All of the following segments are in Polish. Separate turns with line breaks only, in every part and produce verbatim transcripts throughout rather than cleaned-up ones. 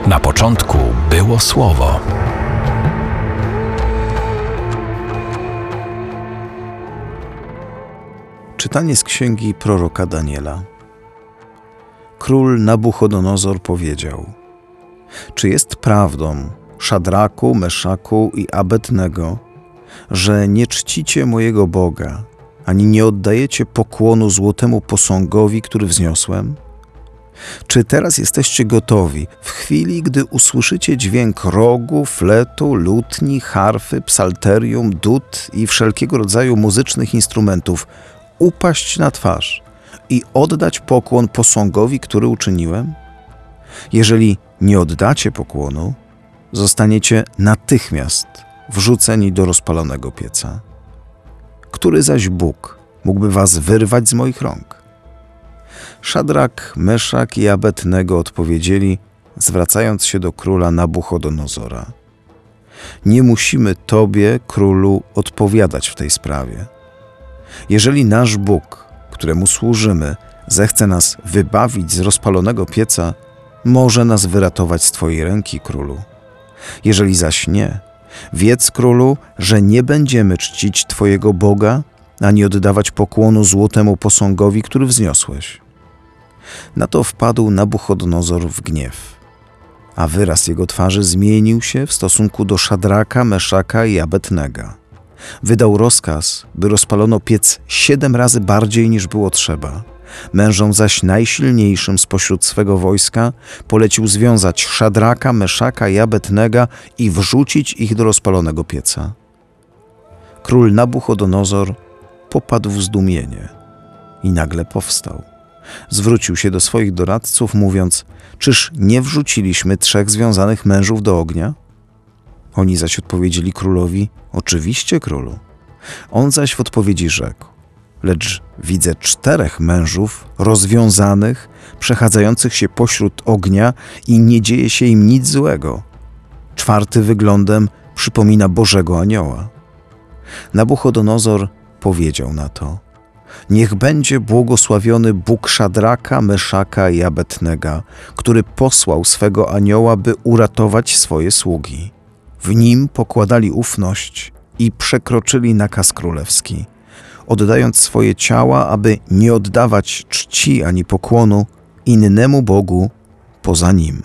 Na początku było Słowo.
Czytanie z księgi proroka Daniela. Król Nabuchodonozor powiedział: czy jest prawdą, Szadraku, Meszaku i Abednego, że nie czcicie mojego Boga, ani nie oddajecie pokłonu złotemu posągowi, który wzniosłem? Czy teraz jesteście gotowi, w chwili, gdy usłyszycie dźwięk rogu, fletu, lutni, harfy, psalterium, dud i wszelkiego rodzaju muzycznych instrumentów, upaść na twarz i oddać pokłon posągowi, który uczyniłem? Jeżeli nie oddacie pokłonu, zostaniecie natychmiast wrzuceni do rozpalonego pieca. Który zaś Bóg mógłby was wyrwać z moich rąk? Szadrak, Meszak i Abednego odpowiedzieli, zwracając się do króla Nabuchodonozora: nie musimy tobie, królu, odpowiadać w tej sprawie. Jeżeli nasz Bóg, któremu służymy, zechce nas wybawić z rozpalonego pieca, może nas wyratować z twojej ręki, królu. Jeżeli zaś nie, wiedz, królu, że nie będziemy czcić twojego Boga, ani oddawać pokłonu złotemu posągowi, który wzniosłeś. Na to wpadł Nabuchodonozor w gniew, a wyraz jego twarzy zmienił się w stosunku do Szadraka, Meszaka i Abednego. Wydał rozkaz, by rozpalono piec siedem razy bardziej niż było trzeba. Mężom zaś najsilniejszym spośród swego wojska polecił związać Szadraka, Meszaka i Abednego i wrzucić ich do rozpalonego pieca. Król Nabuchodonozor popadł w zdumienie i nagle powstał. Zwrócił się do swoich doradców, mówiąc: czyż nie wrzuciliśmy trzech związanych mężów do ognia? Oni zaś odpowiedzieli królowi: oczywiście, królu. On zaś w odpowiedzi rzekł: lecz widzę czterech mężów rozwiązanych, przechadzających się pośród ognia i nie dzieje się im nic złego. Czwarty wyglądem przypomina Bożego Anioła. Nabuchodonozor powiedział na to: niech będzie błogosławiony Bóg Szadraka, Meszaka i Abednego, który posłał swego anioła, by uratować swoje sługi. W nim pokładali ufność i przekroczyli nakaz królewski, oddając swoje ciała, aby nie oddawać czci ani pokłonu innemu Bogu poza nim.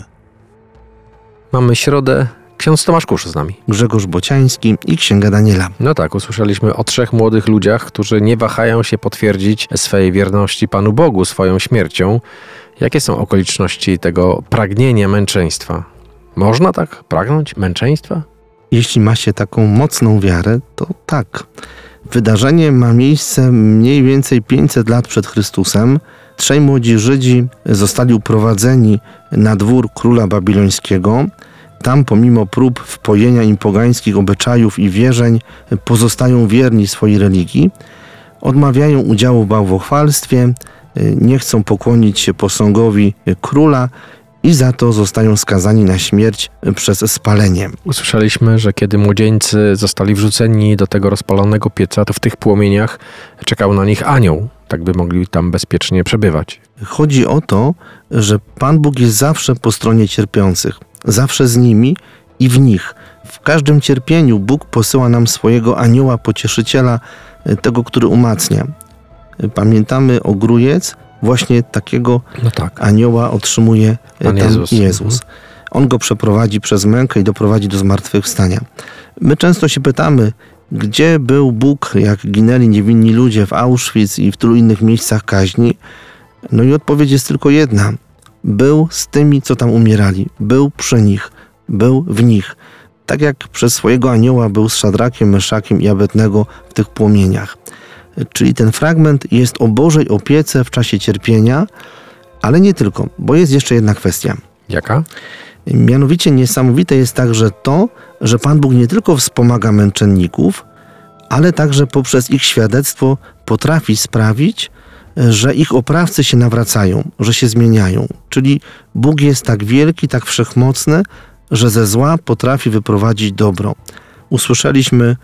Mamy środę. Ksiądz Tomasz Kusz z nami.
Grzegorz Bociański i Księga Daniela.
No tak, usłyszeliśmy o trzech młodych ludziach, którzy nie wahają się potwierdzić swojej wierności Panu Bogu swoją śmiercią. Jakie są okoliczności tego pragnienia męczeństwa? Można tak pragnąć męczeństwa?
Jeśli ma się taką mocną wiarę, to tak. Wydarzenie ma miejsce mniej więcej pięćset lat przed Chrystusem. Trzej młodzi Żydzi zostali uprowadzeni na dwór króla babilońskiego. Tam pomimo prób wpojenia im pogańskich obyczajów i wierzeń pozostają wierni swojej religii, odmawiają udziału w bałwochwalstwie, nie chcą pokłonić się posągowi króla i za to zostają skazani na śmierć przez spalenie.
Usłyszeliśmy, że kiedy młodzieńcy zostali wrzuceni do tego rozpalonego pieca, to w tych płomieniach czekał na nich anioł, tak by mogli tam bezpiecznie przebywać.
Chodzi o to, że Pan Bóg jest zawsze po stronie cierpiących. Zawsze z nimi i w nich. W każdym cierpieniu Bóg posyła nam swojego anioła pocieszyciela, tego, który umacnia. Pamiętamy o Grójec, właśnie takiego no tak. anioła otrzymuje
Pan
tam
Jezus.
Jezus. On go przeprowadzi przez mękę i doprowadzi do zmartwychwstania. My często się pytamy, gdzie był Bóg, jak ginęli niewinni ludzie w Auschwitz i w tylu innych miejscach kaźni? No i odpowiedź jest tylko jedna. Był z tymi, co tam umierali. Był przy nich. Był w nich. Tak jak przez swojego anioła był z Szadrakiem, Meszakiem i Abednego w tych płomieniach. Czyli ten fragment jest o Bożej opiece w czasie cierpienia, ale nie tylko, bo jest jeszcze jedna kwestia.
Jaka?
Mianowicie niesamowite jest także to, że Pan Bóg nie tylko wspomaga męczenników, ale także poprzez ich świadectwo potrafi sprawić, że ich oprawcy się nawracają, że się zmieniają. Czyli Bóg jest tak wielki, tak wszechmocny, że ze zła potrafi wyprowadzić dobro. Usłyszeliśmy,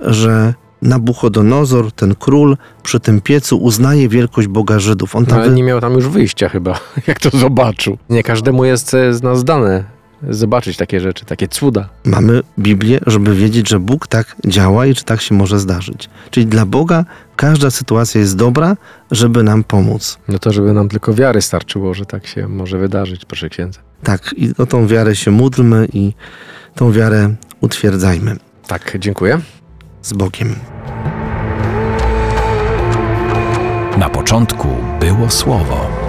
że Nabuchodonozor, ten król, przy tym piecu uznaje wielkość Boga Żydów. On tam
Ale
wy...
nie miał tam już wyjścia chyba, jak to zobaczył. Nie każdemu jest z nas dane zobaczyć takie rzeczy, takie cuda.
Mamy Biblię, żeby wiedzieć, że Bóg tak działa i że tak się może zdarzyć. Czyli dla Boga każda sytuacja jest dobra, żeby nam pomóc.
No to, żeby nam tylko wiary starczyło, że tak się może wydarzyć, proszę księdza.
Tak, i o tą wiarę się módlmy i tą wiarę utwierdzajmy.
Tak, dziękuję.
Z Bogiem.
Na początku było Słowo.